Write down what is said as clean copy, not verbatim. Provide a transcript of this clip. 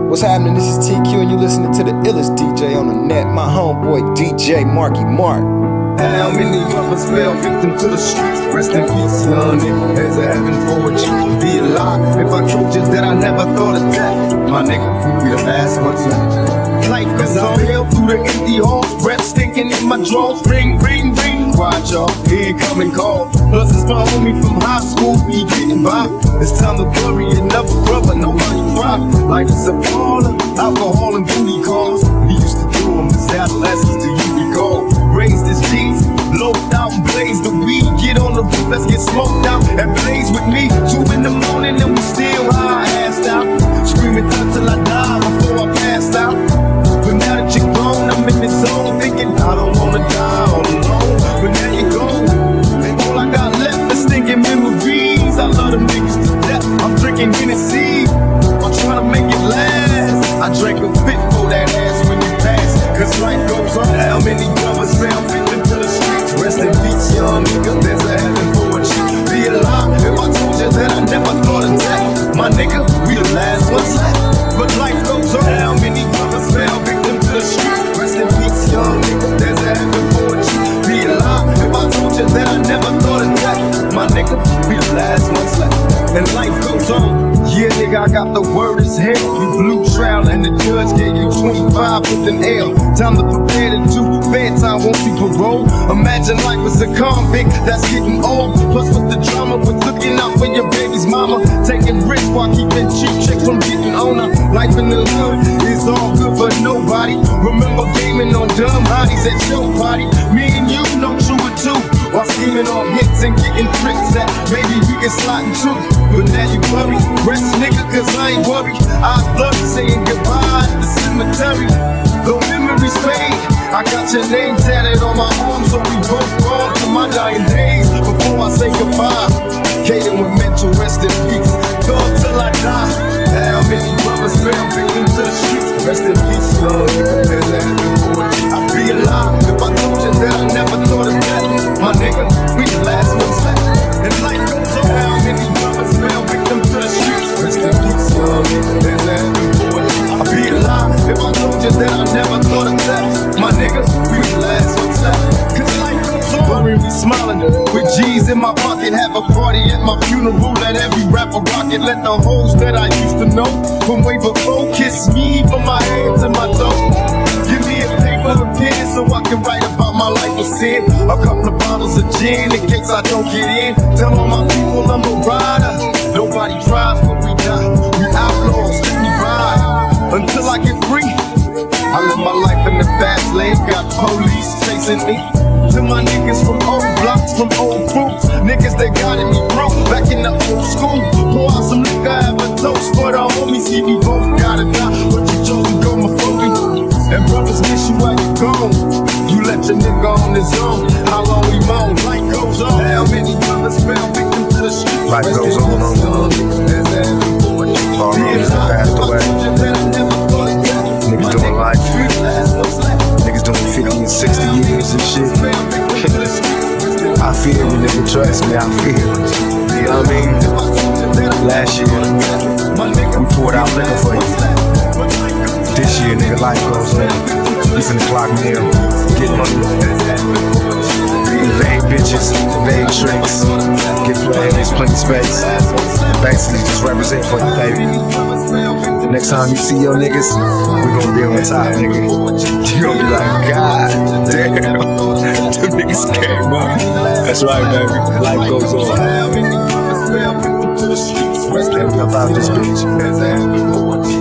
What's happening? This is TQ and you listening to the illest DJ on the net, my homeboy DJ Marky Mark. How many brothers fell victim to the streets? Rest in peace, young nigga. There's a heaven for what you can be alive. If I told you that I never thought of that, my nigga, we the last ones left. Life goes on hell through the empty halls, breath stinking in my drawers. Ring, ring, ring, quiet y'all, incoming call. Plus it's my homie from high school, we getting by. It's time to bury another brother, nobody cry. Life is a baller, alcohol and booty calls. We used to do them as adolescents, do you recall? Raised as G's, loped out and blazed the weed. Get on the roof, let's get smoked out and blaze with me. 2 in the morning and we still high, assed out. Screaming until I die before I passed out. But now that you're gone, I'm in the zone thinking I don't wanna die all alone. But now you're gone, and all I got left is thinking memories. I love them niggas to death, I'm drinking Hennessy. I'm trying to make it last. I drank a fit for that ass when you pass. Cause life goes on. How many brothers fell victim to the streets? Rest in peace, young nigga. There's a heaven for what you be alive. If I told you that I never thought of that, my nigga, we the last ones left. But life goes on. How many brothers fell victim to the streets? Rest in peace, young nigga. There's a heaven for what you be alive. If I told you that I never thought of that, my nigga, we the last ones left. And life goes on. Yeah, nigga, I got the word as hell. You blew trial and the judge gave you 25 with an L. Time to prepare to do fair time, won't see parole. Imagine life as a convict that's getting old. Plus with the drama, with looking out for your baby's mama. Taking risks while keeping cheap chicks from getting on her. Life in the hood is all good for nobody. Remember gaming on dumb hotties at your party. Me and you know true or two. While scheming on hits and getting tricks that maybe we can slide into. But now you worry, rest nigga, cause I ain't worried. I love saying goodbye at the cemetery. Though memories fade, I got your name tatted on my arm, so we both gone to my dying days. Before I say goodbye, Kaden with mental rest in peace. Gone till I die. How many brothers fell victim to the streets? Rest in peace, Lord. There's a heaven for it. I'd be alive if I told you that I never thought of that. My nigga, we the last ones left. And life goes on. How many brothers fell victim to the streets? Rest in peace, Lord. There's a heaven for it. I'd be alive if I told you that I never thought of that. My nigga, we the last ones left. Cause life goes on. Bury me smiling with G's in my pocket. Have a party at my funeral. Let every rapper rock it. Let the hoes that I used to know from way before kiss me from my hands and my toes. Give me a paper and pen so I can write about my life of sin. A couple of bottles of gin in case I don't get in. Tell all my people I'm a rider. Nobody drives when we die. We outlaws, let me ride until I get free. I live my life in the fast lane. Got police chasing me. To my niggas from old blocks, from old groups. Niggas that got me broke back in the old school. Pour out some liquor, have a toast for the homies. See me both gotta die, but you chose to go my phony. And brothers miss you while you gone. You let your nigga on his own. How long we moan? Life goes on. How many brothers fell victim to the streets? Life goes on. All niggas that passed away. Niggas doing life. Niggas doing 50 and 60 years and shit. I feel you, nigga. Trust me, I feel you. You know what I mean? Last year, we poured out liquor for you. This year, nigga, life goes on. You finna clock me in, get money. Evade bitches, evade tricks. Get playing, there's plenty space. Basically, just represent for you, baby. Next time you see your niggas, we gonna be on top, nigga. You gonna be like, God damn, them niggas came up. That's right, baby. Life goes on. Let's get about this bitch.